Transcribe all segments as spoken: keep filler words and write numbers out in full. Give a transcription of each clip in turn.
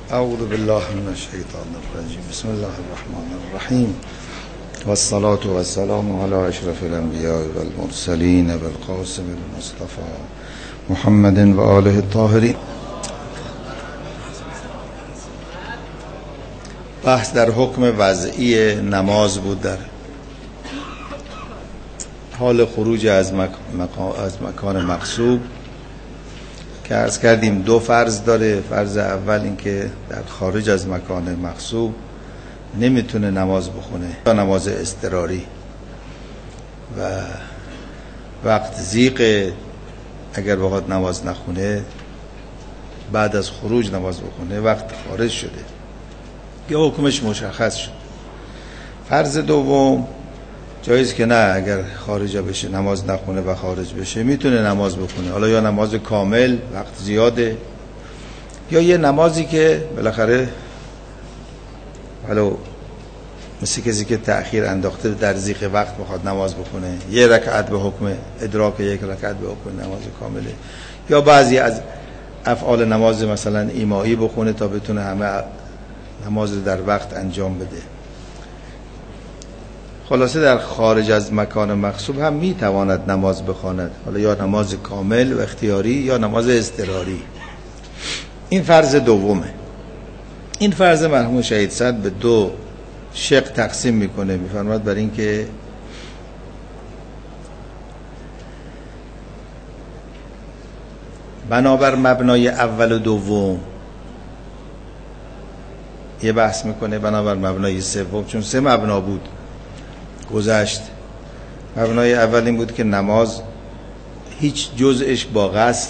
اعوذ بالله من الشیطان الرجیم. بسم الله الرحمن الرحیم و الصلاة و السلام علی اشرف الانبیاء و المرسلین و القاسم المصطفى محمد و آله الطاهرین. بحث در حکم وضعی نماز بود در حال خروج از, مک... مکان... از مکان مغصوب که عرض کردیم دو فرض داره. فرض اول این که در خارج از مکان مغصوب نمیتونه نماز بخونه یا نماز اضطراری، و وقت ضیق اگر بخواد نماز نخونه بعد از خروج نماز بخونه وقت خارج شده یا حکمش مشخص شد. فرض دوم جایز که نه اگر خارج بشه نماز نخونه و خارج بشه میتونه نماز بخونه، حالا یا نماز کامل وقت زیاده یا یه نمازی که بالاخره حالا مثل کسی که تأخیر انداخته در ضیق وقت بخواد نماز بخونه، یه رکعت به حکم ادراک، یک رکعت به حکم نماز کامله، یا بعضی از افعال نماز مثلا ایمایی بخونه تا بتونه همه نماز در وقت انجام بده. خلاصه در خارج از مکان مغصوب هم میتواند نماز بخواند، حالا یا نماز کامل و اختیاری یا نماز اضطراری. این فرض دومه. این فرض مرحوم شهید صدر به دو شق تقسیم میکنه. میفرماد بر این که بنابر مبنای اول و دوم یه بحث میکنه، بنابر مبنای سوم، چون سه مبنا بود گذشت. مبنای اول این بود که نماز هیچ جزءش با غسل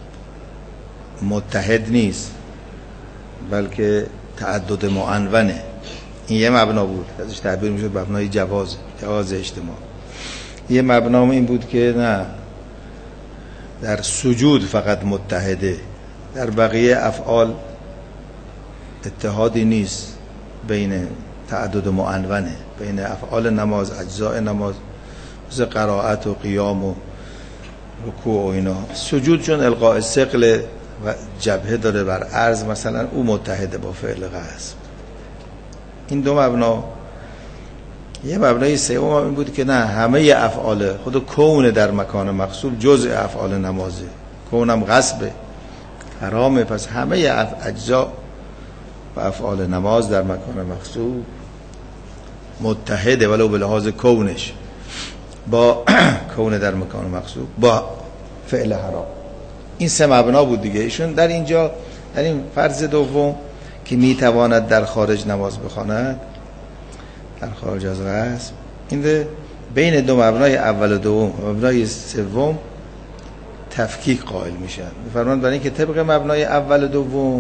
متحد نیست بلکه تعدد معنونه. این یه مبنا بود، ازش تعبیر میشد مبنای جواز جواز اجتماع. یه مبنا این بود که نه، در سجود فقط متحده، در بقیه افعال اتحادی نیست بین تعدد معنونه، بین افعال نماز، اجزاء نماز، مثل قرائت و قیام و رکوع و اینا. سجود چون القاء ثقل و جبهه داره بر عرض مثلا، او متحده با فعل قصد. این دو مبنا. یه مبنای سوم این بود که نه، همه افعال خود کون در مکان مغصوب جزء افعال نمازه، کونم غصب حرامه، پس همه اجزا و افعال نماز در مکان مغصوب متحده ولو به لحاظ کونش با کون در مکان مغصوب با فعل حرام. این سه مبنا بود دیگه. ایشون در اینجا در این فرض دوم که میتواند در خارج نماز بخواند، در خارج از غصب، این بین دو مبنای اول و دوم و مبنای سوم تفکیک قائل میشن. میفرمایند برای اینکه طبق مبنای اول و دوم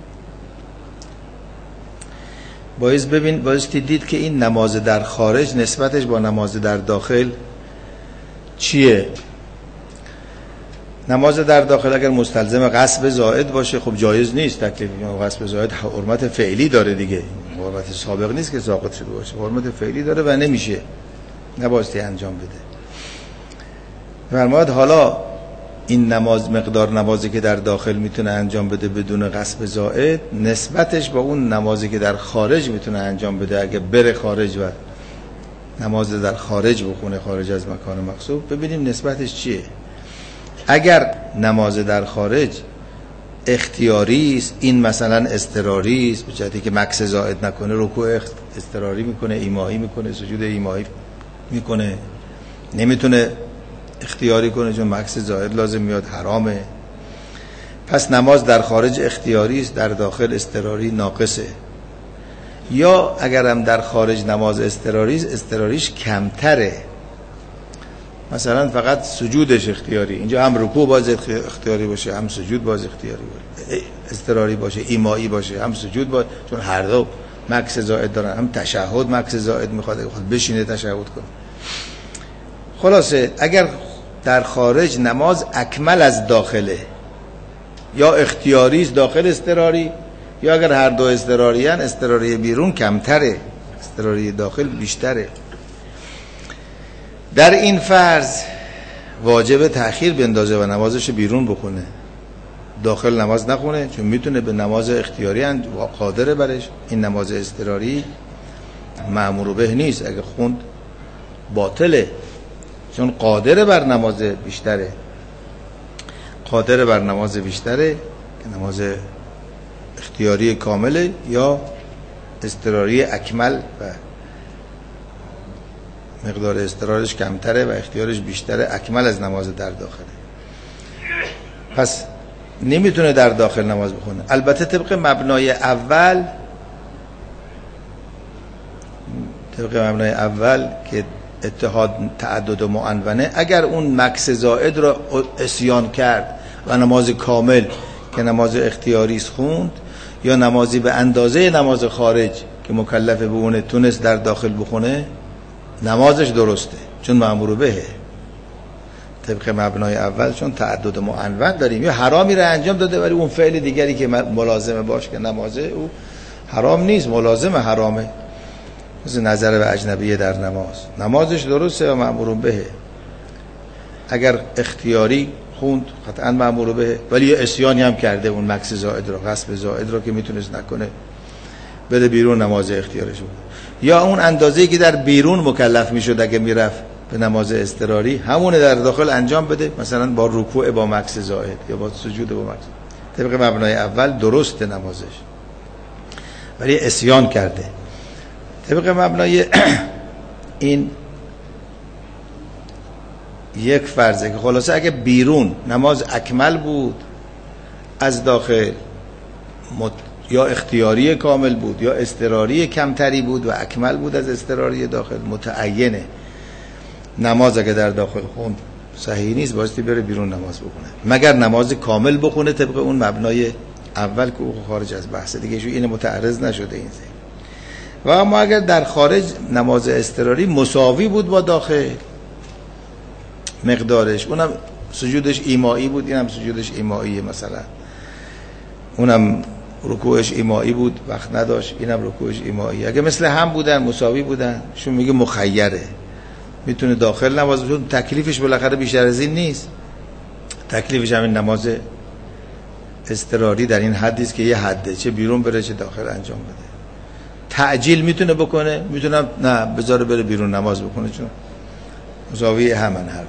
باید ببین باید دید که این نماز در خارج نسبتش با نماز در داخل چیه. نماز در داخل اگر مستلزم غصب زائد باشه خب جایز نیست. تکلیف غصب زائد حرمت فعلی داره دیگه، حرمت سابق نیست که ساقط شده باشه، حرمت فعلی داره و نمیشه نبایستی انجام بده. فرماد حالا این نماز، مقدار نمازی که در داخل میتونه انجام بده بدون غصب زائد، نسبتش با اون نمازی که در خارج میتونه انجام بده اگه بره خارج و نماز در خارج بخونه، خارج از مکان مغصوب، ببینیم نسبتش چیه. اگر نماز در خارج اختیاری است، این مثلا اضطراری است، به جهتی که مکث زائد نکنه، رکوع اضطراری میکنه، ایمایی میکنه، سجود ایمایی میکنه، نمیتونه اختیاری کنه چون مکث زائد لازم میاد، حرامه. پس نماز در خارج اختیاری است، در داخل اضطراری ناقصه. یا اگر هم در خارج نماز اضطراری است، اضطراریش کمتره، مثلا فقط سجودش اختیاری، اینجا هم رکوع باز اختیاری باشه، هم سجود باز اختیاری باشه، اضطراری باشه، ایمایی باشه، هم سجود باشه، چون هر دو مکث زائد دارن، هم تشهد مکث زائد میخواد، میخواد بشینه تشهد کنه. خلاصه اگر در خارج نماز اکمل از داخله، یا اختیاری است داخل اضطراری، یا اگر هر دو اضطراری ان، اضطراری بیرون کمتره، اضطراری داخل بیشتره. در این فرض واجب تأخیر بندازه و نمازش بیرون بکنه. داخل نماز نخونه، چون میتونه به نماز اختیاری قادره برش. این نماز اضطراری مأمور به نیست، اگه خوند باطله، چون قادر بر نماز بیشتره، قادر بر نماز بیشتره که نماز اختیاری کامله یا اضطراری اکمل و مقدار اضطرارش کمتره و اختیارش بیشتره، اکمل از نماز در داخله. پس نمیتونه در داخل نماز بخونه. البته طبق مبنای اول طبق مبنای اول که اتحاد تعدد و معنونه، اگر اون مکس زائد را عصیان کرد و نماز کامل که نماز اختیاری است خوند، یا نمازی به اندازه نماز خارج که مکلف به اونه تونست در داخل بخونه، نمازش درسته، چون مأمور بهه. طبق مبنای اول چون تعدد معنون داریم، یا حرامی را انجام داده ولی اون فعل دیگری که ملازمه باش که نمازه، او حرام نیست، ملازمه حرامه، مثل نظر به اجنبیه در نماز، نمازش درسته و مأمور بهه. اگر اختیاری خوند قطعا مأمور بهه، ولی یه عصیانی هم کرده، اون مکس زائد رو، غصب زائد رو که میتونست نکنه، بده بیرون نماز اختیارش بود. یا اون اندازه‌ای که در بیرون مکلف میشد اگه میرفت به نماز اضطراری، همونه در داخل انجام بده، مثلا با رکوع با مکس زائد یا با سجود با مکس. طبق مبنای اول درست نمازش، ولی عصیان کرده. طبق مبنای این یک فرضه که خلاصه اگه بیرون نماز اکمل بود، از داخل مت... یا اختیاری کامل بود یا اضطراری کمتری بود و اکمل بود از اضطراری داخل، متعینه نماز اگه در داخل خوند صحیح نیست، بایستی بره بیرون نماز بخونه، مگر نماز کامل بخونه طبق اون مبنای اول که او خارج از بحثه دیگه، شو این متعرض نشده این زی. و اما اگر در خارج نماز اضطراری مساوی بود با داخل مقدارش، اونم سجودش ایمایی بود، اینم سجودش ایماییه، مثلا اونم رکوعش ایمایی بود وقت نداشت، اینم رکوعش ایمایی، اگه مثل هم بودن مساوی بودن، شون میگه مخیره، میتونه داخل نماز بخونه، تکلیفش بالاخره بیشتر از این نیست، تکلیفش همین نماز اضطراری در این حدی است که یه حده، چه بیرون بره چه داخل انجام بده. تعجیل میتونه بکنه، میتونم نه بذاره بره بیرون نماز بکنه، چون مساوی همن هر.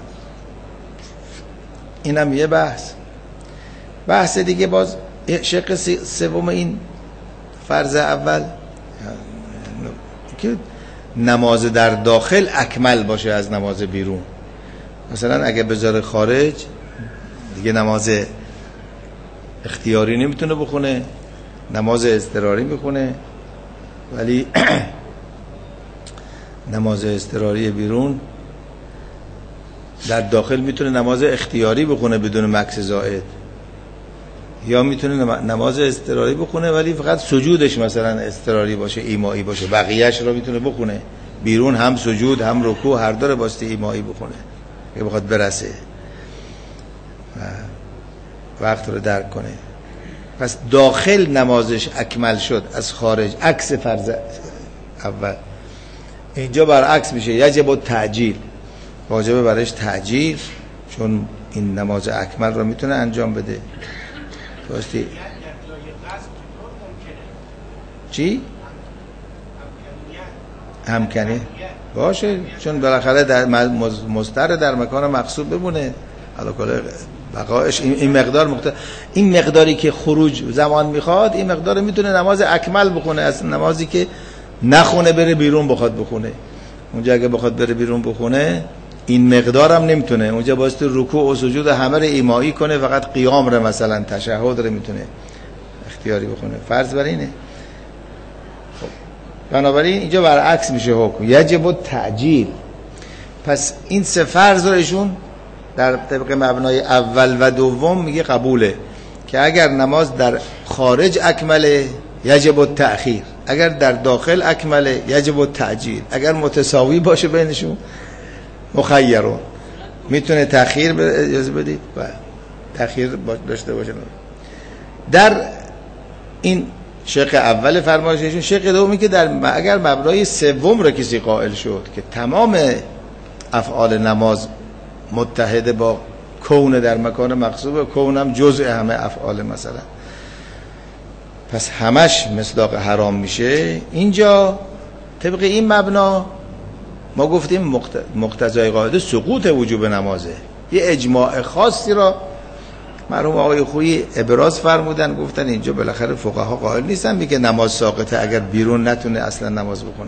اینم یه بحث. بحث دیگه باز شق سوم این فرض اول که نماز در داخل اکمل باشه از نماز بیرون. مثلا اگه بذاره خارج دیگه نماز اختیاری نمیتونه بخونه، نماز اضطراری میخونه، ولی نماز اضطراری بیرون در داخل میتونه نماز اختیاری بخونه بدون مکس زائد، یا میتونه نماز اضطراری بخونه ولی فقط سجودش مثلا اضطراری باشه، ایمایی باشه، بقیهش رو میتونه بخونه بیرون، هم سجود هم رکوع هر داره باستی ایمایی بخونه اگه بخواد برسه و وقت رو درک کنه. پس داخل نمازش اکمل شد، از خارج عکس فرض اول. اینجا برعکس میشه، یجب التعجیل، واجبه برایش تعجیل، چون این نماز اکمل رو میتونه انجام بده. باستی چی؟ همکنی باشه، چون بالاخره در مستر در مکان مقصود بمونه، علاکل بقایش این مقدار مقدار این مقداری که خروج زمان میخواد، این مقدار میتونه نماز اکمل بخونه، از نمازی که نخونه بره بیرون بخواد بخونه. اونجا اگه بخواد بره بیرون بخونه این مقدار هم نمیتونه، اونجا باستی رکوع و سجود همه رو ایمایی کنه، فقط قیام رو مثلا تشهد رو میتونه اختیاری بخونه. فرض بر اینه. خب بنابراین اینجا برعکس میشه حکم، یجب التعجیل. پس این سه فرض رو ایشون در طبق مبنای اول و دوم میگه قبوله، که اگر نماز در خارج اکمله یجب التأخیر، اگر در داخل اکمله یجب التعجیل، اگر متساوی باشه بینشون مخیرون، میتونه تأخیر اجازه بدید و تأخیر داشته باشه. در این شق اول فرمایششون، شق دومی که در اگر مبنای سوم را کسی قائل شد که تمام افعال نماز متحد با کون در مکان مقصود، کونم جزء همه افعال مثلا، پس همش مصداق حرام میشه. اینجا طبق این مبنا ما گفتیم مقتضای قاعده سقوط وجوب نمازه. یه اجماع خاصی را مرحوم آقای خویی ابراز فرمودن، گفتن اینجا بالاخره فقها قائل نیستن میگه نماز ساقطه اگر بیرون نتونه اصلا نماز بخونه،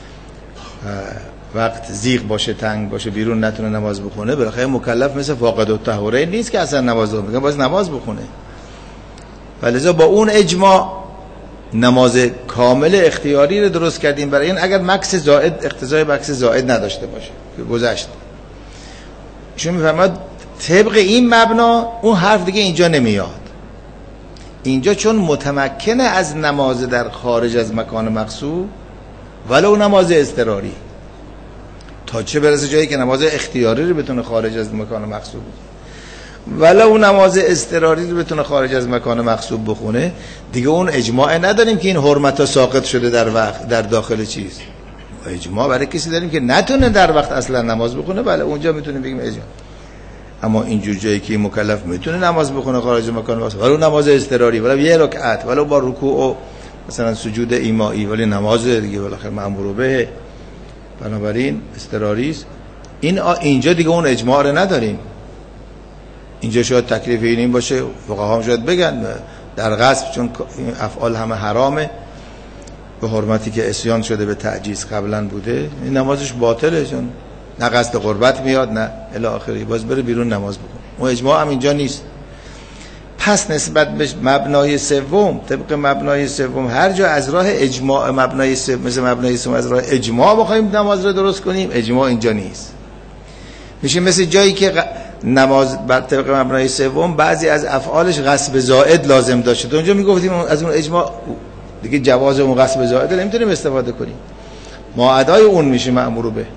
وقت زیغ باشه تنگ باشه بیرون نتونه نماز بخونه، بالاخره مکلف مثل فاقد الطهورین نیست که اصلا نماز بخونه، میگن باز نماز بخونه. ولذا با اون اجماع نماز کامل اختیاری رو درست کردیم برای این اگر مکس زائد اقتضای مکس زائد نداشته باشه که گذشت. ایشون میفرماد طبق این مبنا اون حرف دیگه اینجا نمیاد. اینجا چون متمکنه از نماز در خارج از مکان مقصود ولو نماز اضطراری، تا چه برسه جایی که نماز اختیاری رو بتونه خارج از مکان مقصود، ولو نماز اضطراری رو بتونه خارج از مکان مقصود بخونه، دیگه اون اجماع نداریم که این حرمت ها ساقط شده در وقت در داخل چیز. اجماع برای کسی داریم که نتونه در وقت اصلا نماز بخونه، بله اونجا میتونیم بگیم اجماع. اما اینجور جایی که مکلف میتونه نماز بخونه خارج از مکان مقصود، ولو نماز اضطراری، ولو یه رکعت، ولو با رکوع و مثلا سجود ایمائی، ولی نماز دیگه بالاخره مأمور به، بنابراین اضطراری است. این اینجا دیگه اون اجماع رو نداریم. اینجا شاید تکلیف این این باشه، فقها هم شاید بگن در غصب چون این افعال همه حرامه به حرمتی که عصیان شده به تعجیز قبلا بوده، این نمازش باطله، چون نه قصد قربت میاد نه الی آخری، باز بره بیرون نماز بخونه. اون اجماع هم اینجا نیست. پس نسبت به مبنای سوم، طبق مبنای سوم هر جا از راه اجماع مبنای سوم مثل مبنای سوم از راه اجماع بخوایم نماز رو درست کنیم، اجماع اینجا نیست. میشه مثل جایی که نماز بر طبق مبنای سوم بعضی از افعالش غصب زائد لازم داشته، اونجا میگفتیم از اون اجماع دیگه جواز اون غصب زائد نمیتونیم استفاده کنیم، ما ادای اون میشه مأمور به.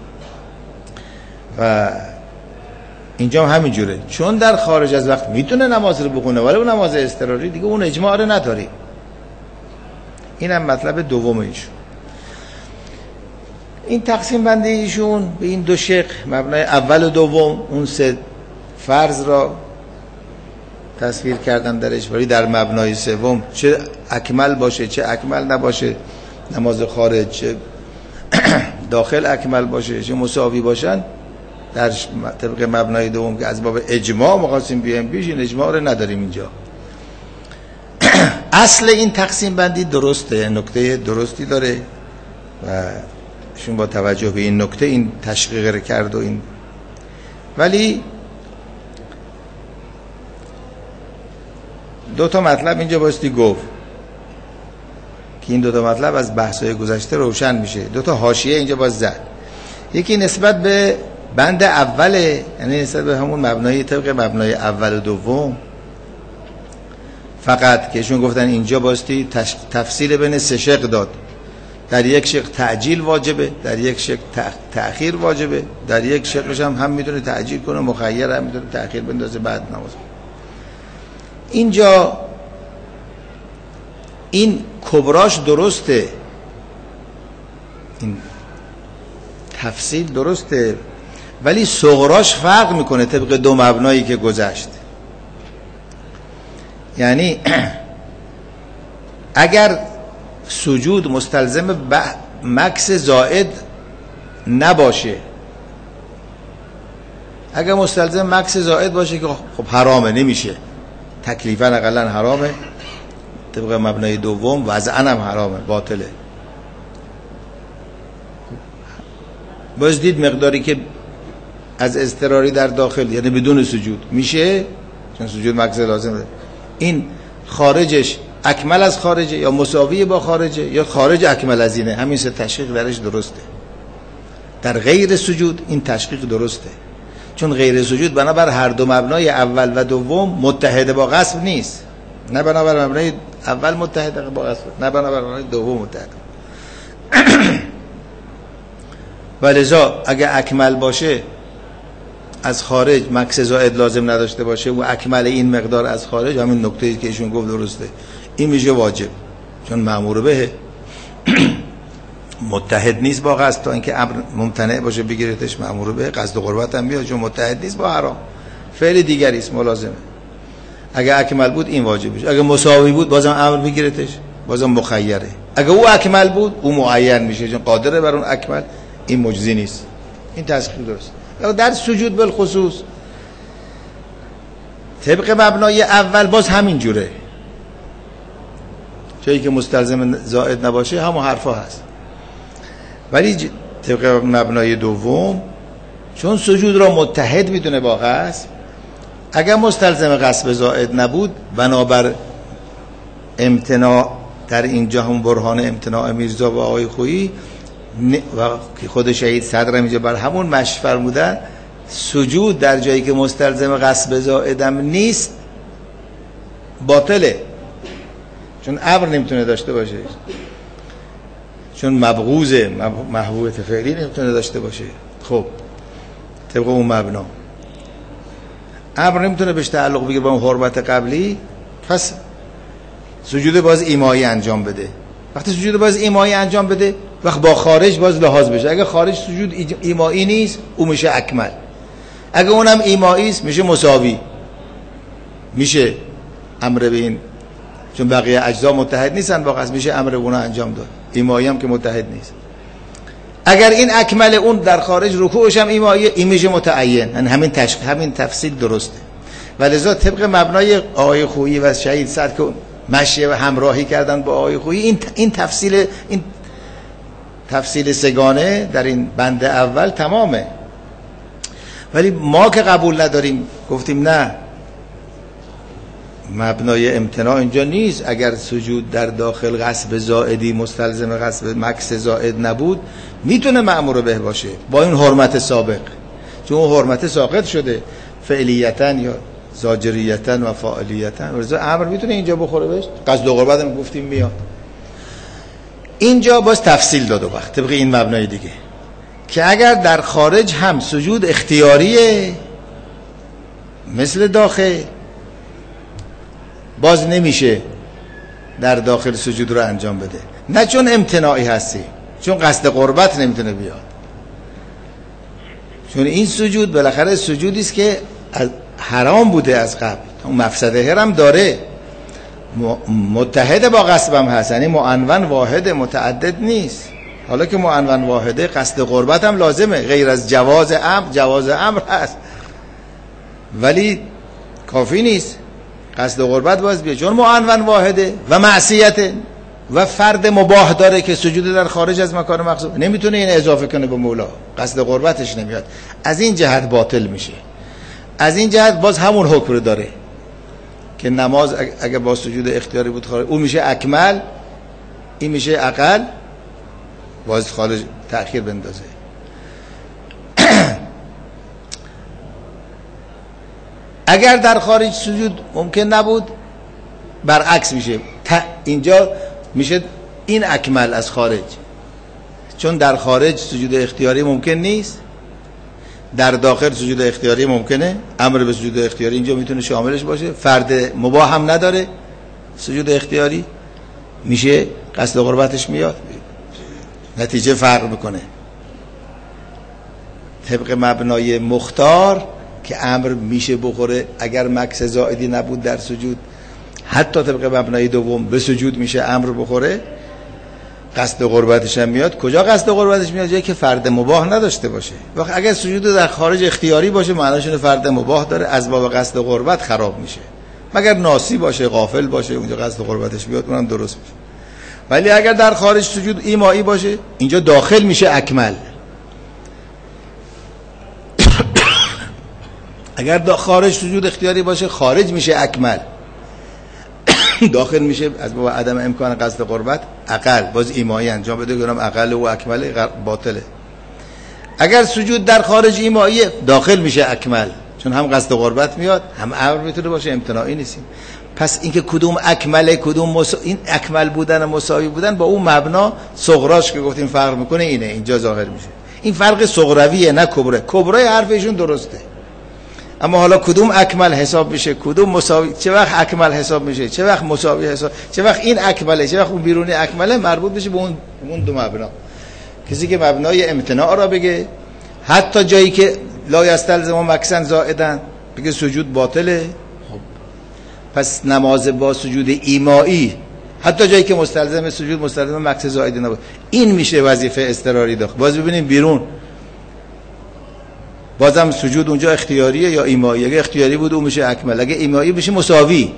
و اینجا هم همین جوره، چون در خارج از وقت میتونه نماز رو بخونه ولی اون نماز اضطراری دیگه اون اجماع رو نداری. اینم مطلب دوم ایشون. این تقسیم بندی ایشون به این دو شق، مبنای اول و دوم، اون سه فرض را تصویر کردن درش، ولی در مبنای سوم چه اکمل باشه چه اکمل نباشه، نماز خارج چه داخل اکمل باشه چه مساوی باشن، در طبق مبنای دوم که از باب اجماع مقاسم بیایم پیش، این اجماع رو نداریم اینجا. اصل این تقسیم بندی درسته، نکته درستی داره و شون با توجه به این نکته این تشقیق رو کرد و این، ولی دو تا مطلب اینجا باستی گفت که این دو تا مطلب از بحث‌های گذشته روشن میشه. دو تا حاشیه اینجا باز زد. یکی نسبت به بند اوله، یعنی نسبت به همون مبنای طبق مبنای اول و دوم، فقط که ایشون گفتن اینجا باستی تفصیل بین سه شق داد، در یک شق تعجیل واجبه، در یک شق تأخیر واجبه، در یک شقش هم هم میتونه تعجیل کنه، مخیر هم میتونه تأخیر بندازه بعد نماز. اینجا این کبراش درسته، این تفصیل درسته، ولی صغراش فرق میکنه طبق دو مبنایی که گذشت. یعنی اگر سجود مستلزم مکس زائد نباشه، اگر مستلزم مکس زائد باشه که خب حرامه، نمیشه تکلیفاً اقلاً حرامه، طبق مبنای دوم وضعاً هم حرامه، باطله. باز دید مقداری که از اضطراری در داخل، یعنی بدون سجود میشه، چون سجود مکس لازمه، این خارجش اکمل از خارجه یا مساوی با خارجه یا خارج اکمل از اینه، همین سه تشقیق درش درسته. در غیر سجود این تشقیق درسته، چون غیر سجود بنابر هر دو مبنای اول و دوم متحد با غصب نیست، نه بنابر مبنای اول متحد با غصب، نه بنابر مبنای دوم متحد. ولذا اگه اکمل باشه از خارج مکس زائد لازم نداشته باشه و اکمل این مقدار از خارج، همین نکته‌ای که ایشون گفت درسته، این میشه واجب، چون مأمور به متحد نیست با قصد، تا اینکه امر ممتنع باشه بگیرتش مأمور به، قصد قربت هم بیاد چون متحد نیست با حرام، فعل دیگری است ملازمه. اگه اکمل بود این واجب میشه، اگه مساوی بود بازم امر میگیرتش، بازم مخیره. اگه او اکمل بود او معین میشه چون قادره بر اون اکمل، این مجزی نیست. این تسخیر درست. در سجود بالخصوص طبق مبنای اول باز همین جوره، جایی که مستلزم زائد نباشه همون حرفا هست. ولی ج... طبق مبنای دوم چون سجود را متحد میدونه با غصب، اگر مستلزم غصب زائد نبود بنابر امتناع در اینجا هم برهان امتناع میرزا و آقای خویی و خود شهید صدر اینجا بر همون مشی فرمودن، سجود در جایی که مستلزم غصب زائدم نیست باطله، چون امر نمیتونه داشته باشه، چون مبغوزه، محبوبت فعلی نمیتونه داشته باشه. خب طبق اون مبنا امر نمیتونه بهش تعلق بگیره با اون حرمت قبلی، پس سجود باز ایمایی انجام بده. وقتی سجود باز ایمایی انجام بده وقت با خارج باز لحاظ بشه. اگه خارج سجود ایمایی نیست او میشه اکمل، اگه اونم ایمایی است میشه مساوی، میشه امر به این، چون بقیه اجزا متحد نیستن با غصب، میشه امر به اونها انجام داد. ایمایی هم که متحد نیست. اگر این اکمل اون در خارج رکوعش هم ایمایی، این میشه متعین. یعنی همین تشخیص، همین تفصیل درسته. ولذا طبق مبنای آقای خویی و شهید صدر که مشی و همراهی کردن با آقای خویی، این این تفصیل این تفصیل سگانه در این بند اول تمامه. ولی ما که قبول نداریم، گفتیم نه، مبنای امتناع اینجا نیست. اگر سجود در داخل غصب زائدی مستلزم غصب مکس زائد نبود میتونه مأمور به باشه با این حرمت سابق، چون اون حرمت ساقط شده فعلیتن یا زاجریتن و فاعلیتن، ورزا امر میتونه اینجا بخوره بهش. قصد و قربت هم گفتیم میاد. اینجا باز تفصیل داد و وقت طبق این مبنای دیگه که اگر در خارج هم سجود اختیاریه مثل داخل، باز نمیشه در داخل سجود رو انجام بده. نه چون امتناعی هستی، چون قصد قربت نمیتونه بیاد، چون این سجود بالاخره سجودی است که حرام بوده از قبل، اون مفسده هم داره، متحد با غصبم هست، یعنی معنون واحد متعدد نیست. حالا که معنون واحده قصد قربت هم لازمه، غیر از جواز امر، جواز امر هست ولی کافی نیست، قصد قربت باز بیاد چون معنون واحده و معصیت و فرد مباح داره که سجود در خارج از مکان مقصود، نمیتونه این اضافه کنه به مولا، قصد قربتش نمیاد، از این جهت باطل میشه. از این جهت باز همون حکم رو داره که نماز اگه با سجود اختیاری بود خارج، اون میشه اکمل، این میشه اقل، باز خارج تأخیر بندازه. اگر در خارج سجود ممکن نبود برعکس میشه، اینجا میشه این اکمل از خارج، چون در خارج سجود اختیاری ممکن نیست، در داخل سجود اختیاری ممکنه. امر به سجود اختیاری اینجا میتونه شاملش باشه، فرد مباح هم نداره سجود اختیاری، میشه قصد قربتش میاد، نتیجه فرق میکنه. طبق مبنای مختار که امر میشه بخوره اگر مکس زائدی نبود در سجود، حتی طبق مبنای دوم به سجود میشه امر بخوره، قصد قربتش هم میاد. کجا قصد قربتش میاد؟ جایی که فرد مباح نداشته باشه. وقت اگر سجود در خارج اختیاری باشه معناش اینه فرد مباح داره، از باب قصد قربت خراب میشه، مگر ناسی باشه، غافل باشه، اونجا قصد قربتش بیاد اونم درست میشه. ولی اگر در خارج سجود ایمایی باشه اینجا داخل میشه اکمل. اگر در خارج سجود اختیاری باشه خارج میشه اکمل، داخل میشه از باب عدم امکان قصد قربت اقل، باز ایمایی انجام بده، گفتم اقل و اکمل باطله. اگر سجود در خارج ایمایی داخل میشه اکمل، چون هم قصد قربت میاد هم امر میتونه باشه، امتناعی نیستیم. پس اینکه کدوم اکمله کدوم مسا... این اکمل بودن و مساوی بودن با اون مبنا صغراش که گفتیم فرق میکنه، اینه اینجا ظاهر میشه. این فرق صغرویه نه کبره. کبره حرفشون درسته، اما حالا کدوم اکمل حساب میشه کدوم مساوی، چه وقت اکمل حساب میشه چه وقت مساوی حساب، چه وقت این اکمله چه وقت اون بیرونی اکمله، مربوط بشه به اون اون دو مبنا. کسی که مبنای امتناع را بگه حتی جایی که لا یستلزم مکسن زائدن، بگه سجود باطله، خب پس نماز با سجود ایمایی حتی جایی که مستلزم سجود مستلزم مکث زائد نبود، این میشه وظیفه اضطراری داخل. باز ببینیم بیرون بازم سجود اونجا اختیاریه یا ایمایی؟ اگه اختیاری بود اون میشه اکمل، اگه ایمایی بشه مساوی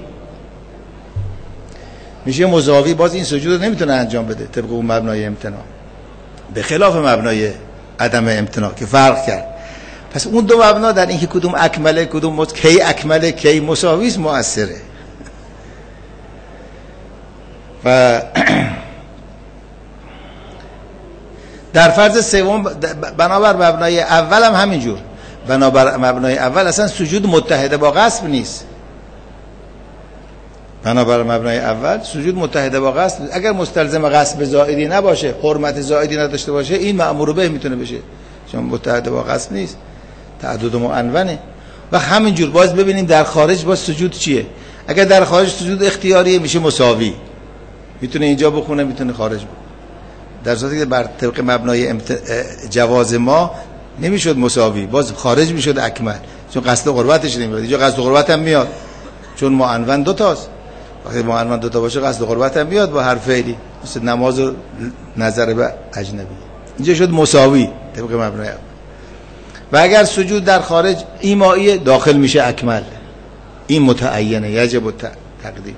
میشه مساوی. باز این سجود رو نمیتونه انجام بده طبق اون مبنای امتناع، به خلاف مبنای عدم امتناع که فرق کرد. پس اون دو مبنا در اینکه کدوم اکمله کدوم مت... کی اکمله کی مساوی است مؤثره. و در فرض سوم بنابر مبنای اول هم همینجور، بنابر مبنای اول اصلا سجود متحده با غصب نیست. بنابر مبنای اول سجود متحده با غصب، اگر مستلزم غصب زائدی نباشه، حرمت زائدی نداشته باشه، این مأمور به میتونه بشه، چون متحده با غصب نیست، تعدد معنونه. و همینجور باز ببینیم در خارج باز سجود چیه. اگر در خارج سجود اختیاریه میشه مساوی، میتونه اینجا بخونه میتونه خارج بخونه، در صورتی که بر طبق مبنای امت... جواز ما نمیشد مساوی، باز خارج میشد اکمل، چون قصد قربتش نمیاد. اینجا قصد قربت هم میاد چون معنون دو تاست، وقتی معنون دو تا باشه قصد قربت هم میاد با هر فعلی، مثل نماز و نظر به اجنبی. اینجا شد مساوی طبق مبنای اول. و اگر سجود در خارج ایمایی داخل میشه اکمل، این متعینه، یجب تقدیم.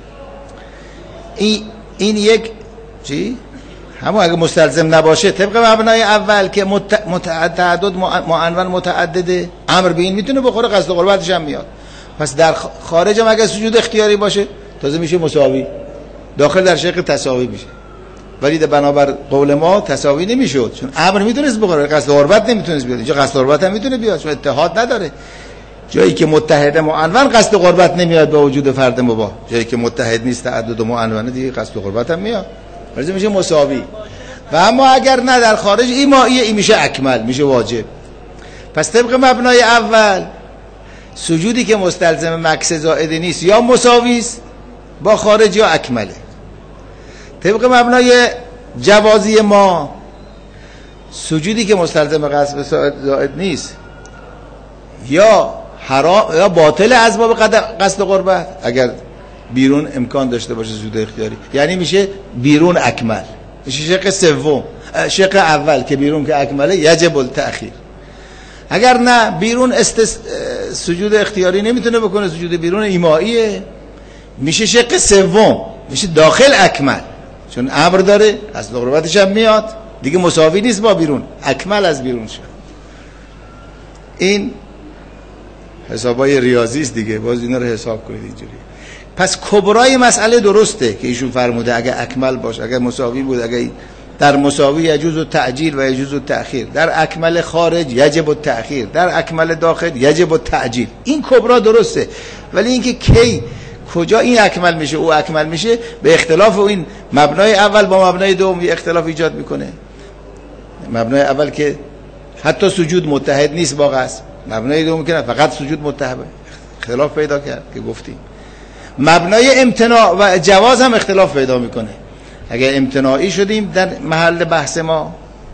این این یک چی؟ همون اگه مستلزم نباشه طبق مبنای اول که مت... متعدد معنون متعدده، امر به این میتونه بخوره، قصد قربتش هم میاد. پس در خارج هم اگه سجود اختیاری باشه تازه میشه مساوی، داخل در شق تساوی میشه. ولی در بنابر قول ما تساوی نمیشد، چون امر میتونست بخوره، قصد قربت نمیتونست بیاد. اینجا قصد قربت هم میتونه بیاد چون اتحاد نداره. جایی که متحد معنون قصد قربت نمیاد با وجود فرد مباح، جایی که متحد نیست تعدد معنونه دیگه قصد قربت هم میاد، ولی میشه مساوی. و اما اگر نه در خارج ایمایی، این میشه اکمل، میشه واجب. پس طبق مبنای اول سجودی که مستلزم مکث زائد نیست یا مساوی است با خارج یا اکمله. طبق مبنای جوازی ما سجودی که مستلزم غصب زائد نیست یا حرام یا باطل از باب قصد قربت، اگر بیرون امکان داشته باشه سجود اختیاری، یعنی میشه بیرون اکمل، میشه شق سوم، شق اول که بیرون که اکمله یجب التأخیر. اگر نه بیرون استس... سجود اختیاری نمیتونه بکنه، سجود بیرون ایماییه، میشه شق سوم، میشه داخل اکمل، چون امر داره از قربتش هم میاد دیگه، مساوی نیست با بیرون، اکمل از بیرون شد. این حسابای ریاضی است دیگه، باز اینا رو حساب کنید اینجوری. پس کبرای مسئله درسته که ایشون فرموده اگر اکمل باشه، اگر مساوی بود، اگر در مساوی یجوز التعجیل و یجوز التأخیر، در اکمل خارج یجب التأخیر، در اکمل داخل یجب التعجیل. این کبرا درسته، ولی اینکه کی کجا این اکمل میشه او اکمل میشه به اختلاف این مبنای اول با مبنای دوم یه اختلاف ایجاد میکنه. مبنای اول که حتی سجود متحد نیست با قصد، مبنای دوم که فقط سجود متحد، اختلاف پیدا کرد که گفتیم. مبنای امتناع و جواز هم اختلاف پیدا میکنه. اگر امتناعی شدیم در محل بحث ما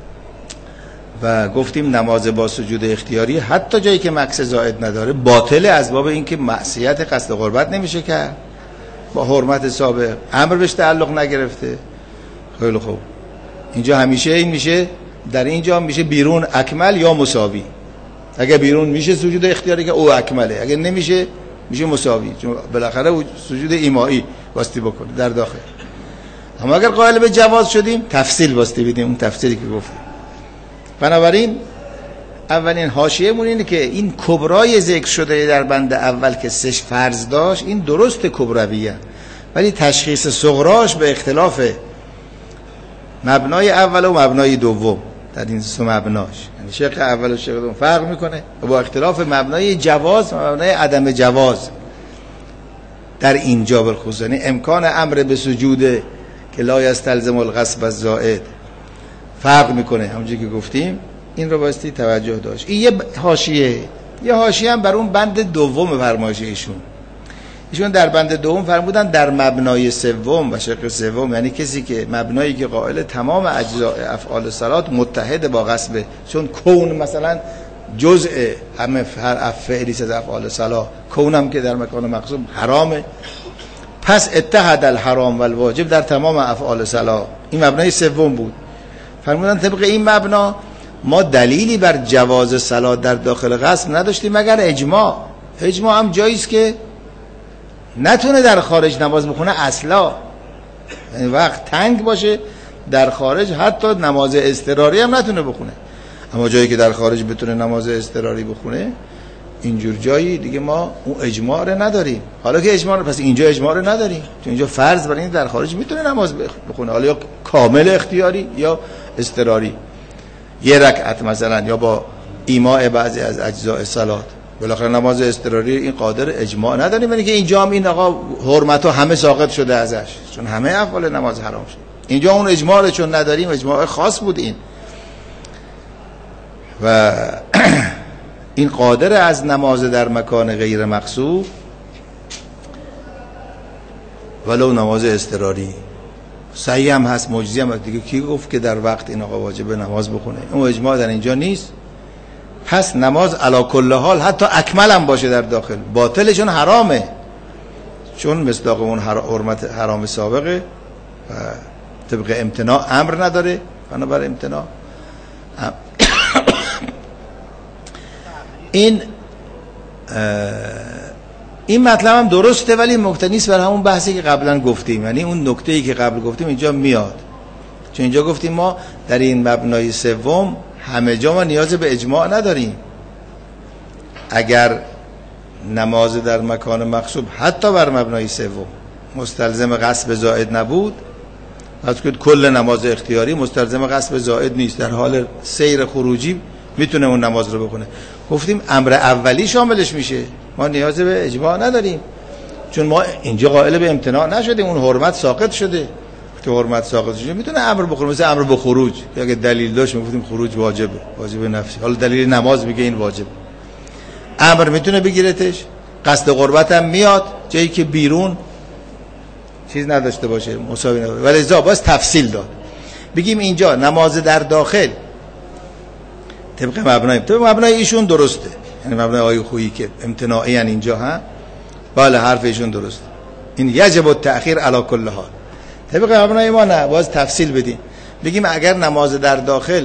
و گفتیم نماز با سجود اختیاری حتی جایی که مکث زائد نداره باطله، از باب اینکه معصیت قصد قربت نمیشه کرد، با حرمت سابق امر بهش تعلق نگرفته. خیلی خوب، اینجا همیشه این میشه، در اینجا میشه بیرون اکمل یا مساوی. اگر بیرون میشه سجود اختیاری که او اکمله، اگر نمیشه میشه مساوی، چون بالاخره سجود ایمایی واسطی بکنه در داخل. اما اگر قائل به جواز شدیم تفصیل واسطی بدیم، اون تفصیلی که گفتیم. بنابراین اولین حاشیه‌مون اینه که این کبرای ذکر شده در بند اول که سش فرض داشت، این درست کبرویه، ولی تشخیص صغراش به اختلاف مبنای اول و مبنای دوم در این سه مبناش، یعنی شق اول و شق دوم فرق میکنه و با اختلاف مبنای جواز و مبنای عدم جواز در اینجا بالخصوص، یعنی امکان امر به سجود که لا یستلزم الغصب الزائد فرق میکنه. همونجوری که گفتیم این رو بایستی توجه داشت. این یه حاشیه، یه حاشیه هم بر اون بند دوم فرمایش ایشون. ایشون در بند دوم فرمودن در مبنای سوم و شق سوم، یعنی کسی که مبنایی که قائل تمام اجزاء افعال صلات متحد با غصب، چون کون مثلا جزء همه فعلی از افعال صلاح، کونم که در مکان مقصود حرامه، پس اتحد الحرام و الواجب در تمام افعال صلاح. این مبنای سوم بود. فرمودن طبق این مبنا ما دلیلی بر جواز صلاة در داخل قصر نداشتیم مگر اجماع. اجماع هم جاییست که نتونه در خارج نماز بخونه اصلا، یعنی وقت تنگ باشه در خارج حتی نماز اضطراری هم نتونه بخونه. اما جایی که در خارج بتونه نماز اضطراری بخونه، اینجور جایی دیگه ما اون اجماع رو نداریم. حالا که اجماع رو، پس اینجا اجماع رو نداریم، چون اینجا فرض برای این در خارج میتونه نماز بخونه، حالا یا کامل اختیاری یا اضطراری، یه رکعت مثلا، یا با ایماء بعضی از اجزاء صلات. بالاخره نماز اضطراری این قادر اجماع نداریم، یعنی که اینجا هم این آقا حرمت ها همه ساقط شده ازش، چون همه افعال نماز حرام شد. اینجا اون اجماع رو چون نداریم، اجماع خاص بود این، و این قادر از نماز در مکان غیر مقصود ولو نماز اضطراری. صحیح هم هست، مجزی هم هست دیگه. کی گفت که در وقت این آقا واجبه نماز بخونه؟ اون اجماع در اینجا نیست. پس نماز علی کل حال حتی اکمل هم باشه در داخل باطله، چون حرامه، چون مصداق اون حرمت حرام سابقه و طبق امتناع امر نداره، بنابر امتناع این این مطلب هم درسته، ولی مقتنیست بر همون بحثی که قبلا گفتیم، یعنی اون نکته‌ای که قبل گفتیم اینجا میاد. چون اینجا گفتیم ما در این مبنای سوم همه جا ما نیاز به اجماع نداریم. اگر نماز در مکان مغصوب حتی بر مبنای سوم مستلزم غصب زائد نبود، از که کل نماز اختیاری مستلزم غصب زائد نیست، در حال سیر خروجی میتونه اون نماز رو بخونه. گفتیم امر اولی شاملش میشه، ما نیاز به اجماع نداریم، چون ما اینجا قائل به امتناع نشدیم، اون حرمت ساقط شده. که حرمت ساقط شده میتونه امر بخوره، مثل امر به خروج، اگه دلیل داشت میگفتیم خروج واجبه، واجب نفسی. حالا دلیل نماز میگه این واجب، امر میتونه بگیرتش. قصد قربت هم میاد جایی که بیرون چیز نداشته باشه، مساوی نداره، ولی ازا باز تفصیل داد. بگیم اینجا نماز در داخل طبق مبنای طبق مبنای ایشون درسته، یعنی مبنای آیه خویی که امتناعی ان اینجا ها، بله حرف ایشون درسته، این یجب التأخیر علی کل حال. طبق مبنای ما نه، باز تفصیل بدیم. بگیم اگر نماز در داخل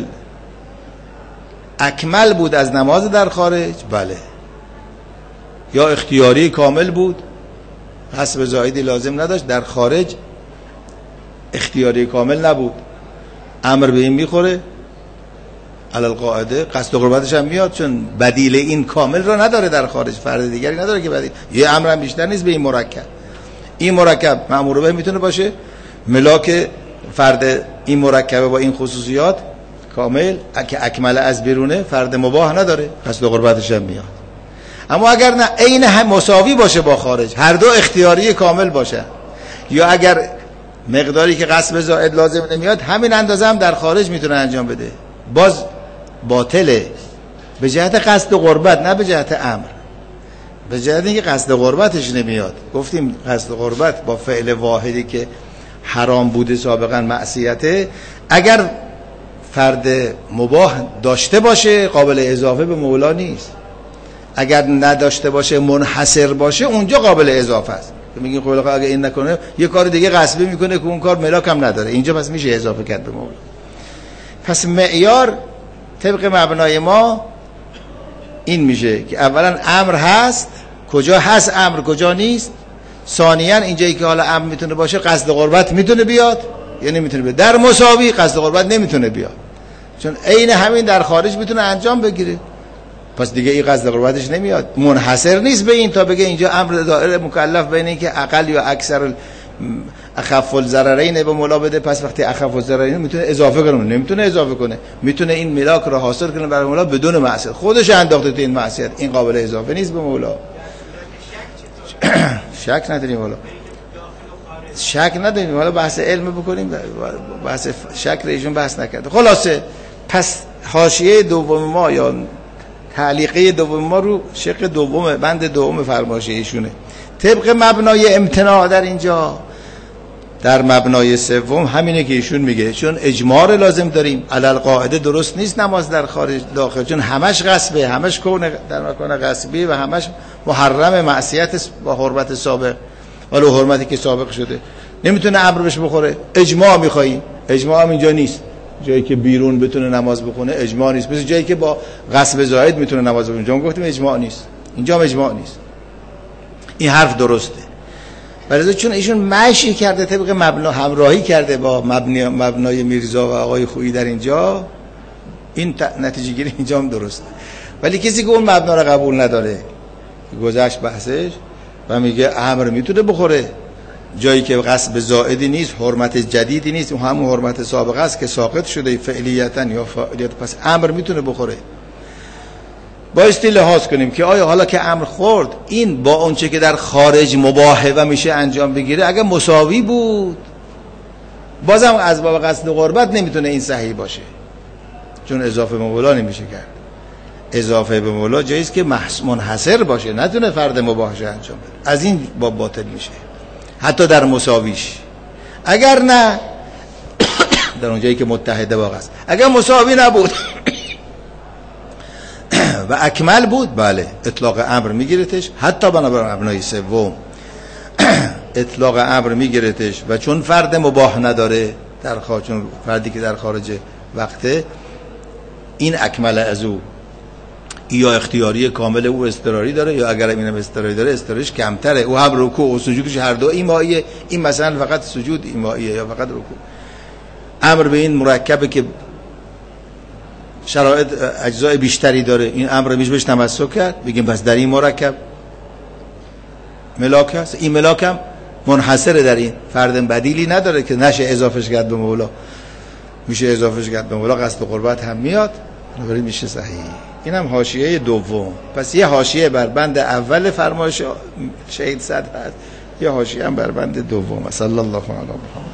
اکمل بود از نماز در خارج، بله، یا اختیاری کامل بود، حسب زائدی لازم نداشت، در خارج اختیاری کامل نبود، امر به این میخوره علی القاعده، قصد قربتش هم میاد، چون بدیل این کامل را نداره در خارج، فرد دیگری نداره که بدیل، یه امر هم بیشتر نیست به این مرکب. این مرکب مأمور به میتونه باشه، ملاک فرد این مرکبه با این خصوصیات کامل که اکمل از بیرونه، فرد مباح نداره، قصد قربتش هم میاد. اما اگر نه عین هم مساوی باشه با خارج، هر دو اختیاری کامل باشه، یا اگر مقداری که قصب زائد لازم نمیاد همین اندازه هم در خارج میتونه انجام بده، باز باطله به جهت قصد قربت، نه به جهت امر. به جهت اینکه قصد قربتش نمیاد. گفتیم قصد قربت با فعل واحدی که حرام بوده سابقا معصیته، اگر فرد مباح داشته باشه قابل اضافه به مولا نیست، اگر نداشته باشه منحصر باشه اونجا قابل اضافه است. میگیم خب اگه این نکنه یه کار دیگه غصبی میکنه که اون کار ملاک هم نداره، اینجا پس میشه اضافه کرد به مولا. پس معیار طبق مبنای ما این میشه که اولا امر هست، کجا هست امر کجا نیست. ثانیاً اینجایی که حالا امر میتونه باشه قصد قربت میتونه بیاد، یعنی میتونه بیاد در مساوی، قصد قربت نمیتونه بیاد، چون عین همین در خارج میتونه انجام بگیره، پس دیگه این قصد قربتش نمیاد، منحصر نیست به این تا بگه اینجا امر دائره مکلف بین این که اقل یا اکثر اخف الضررین به مولا بده، پس وقتی اخف الضررین میتونه اضافه کنه، نمیتونه اضافه کنه، میتونه این ملاک رو حاصل کنه برای مولا بدون معصیت، خودش انداخته تو این معصیت، این قابل اضافه نیست به مولا. شک نداریم، حالا شک نداریم، حالا بحث علم بکنیم، بحث شک رو ایشون بحث نکرده. خلاصه پس حاشیه دوم ما یا تعلیقه دوم ما رو شق دوم بند دوم فرمایش ایشونه. طبق مبنای امتناع در اینجا در مبنای سوم همینه که ایشون میگه، چون اجماع لازم داریم، علل قاعده درست نیست نماز در خارج داخل، چون همش غصبه، همش کون در مکان غصبی و همش محرم، معصیت با حرمت سابق، ولی حرمتی که سابق شده نمیتونه امر بهش بخوره. اجماع میخوایی، اجماع هم اینجا نیست. جایی که بیرون بتونه نماز بخونه اجماع نیست، مثل جایی که با غصب زائد میتونه نماز بخونه، اونجا گفتیم اجماع نیست، اینجا هم اجماع نیست. این حرف درسته. ولی چون ایشون مشی کرده طبق مبنا، همراهی کرده با مبنای, مبنای میرزا و آقای خویی در اینجا، این نتیجه گیری اینجا هم درسته. ولی کسی که اون مبنا رو قبول نداره، گذشت بحثش و میگه امر میتونه بخوره جایی که غصب زائدی نیست، حرمت جدیدی نیست، اون همون حرمت سابقه است که ساقط شده فعلیتا یا فاعلیت، پس امر میتونه بخوره. بایستی لحاظ کنیم که آیا حالا که امر خورد این با اونچه که در خارج مباحه و میشه انجام بگیره اگه مساوی بود، بازم از باب قصد قربت نمیتونه این صحیح باشه، چون اضافه به مولا نمیشه کرد. اضافه به مولا جاییست که منحصر باشه، نتونه فرد مباحش انجام بده، از این باب باطل میشه حتی در مساویش. اگر نه در اون جایی که متحده واقع است، اگر مساوی نبود و اکمل بود، بله اطلاق امر میگیرتش، حتی بنابرای مبنای سوم اطلاق امر میگیرتش، و چون فرد مباح نداره در خارج، چون فردی که در خارج وقته، این اکمل از او یا اختیاری کامل او اضطراری داره، یا اگر اینم اضطراری داره استراریش کمتره، او هم رکوع و سجودش هر دو ایمائیه، این مثلا فقط سجود ایمائیه یا فقط رکوع. امر به این مرکبه که شرایط اجزای بیشتری داره، این امر میشه بهش تمسک کرد، بگیم بس در این مرکب ملاک هست، این ملاک هم منحصره در این، فرد بدیلی نداره که نشه اضافهش کرد به مولا، میشه اضافهش کرد به مولا، قصد قربت هم میاد، بنابراین میشه صحیح. این هم حاشیه دوم. پس یه حاشیه بر بند اول فرمایش شهید صدر هست، یه حاشیه هم بر بند دوم. صلی الله علیه و آله.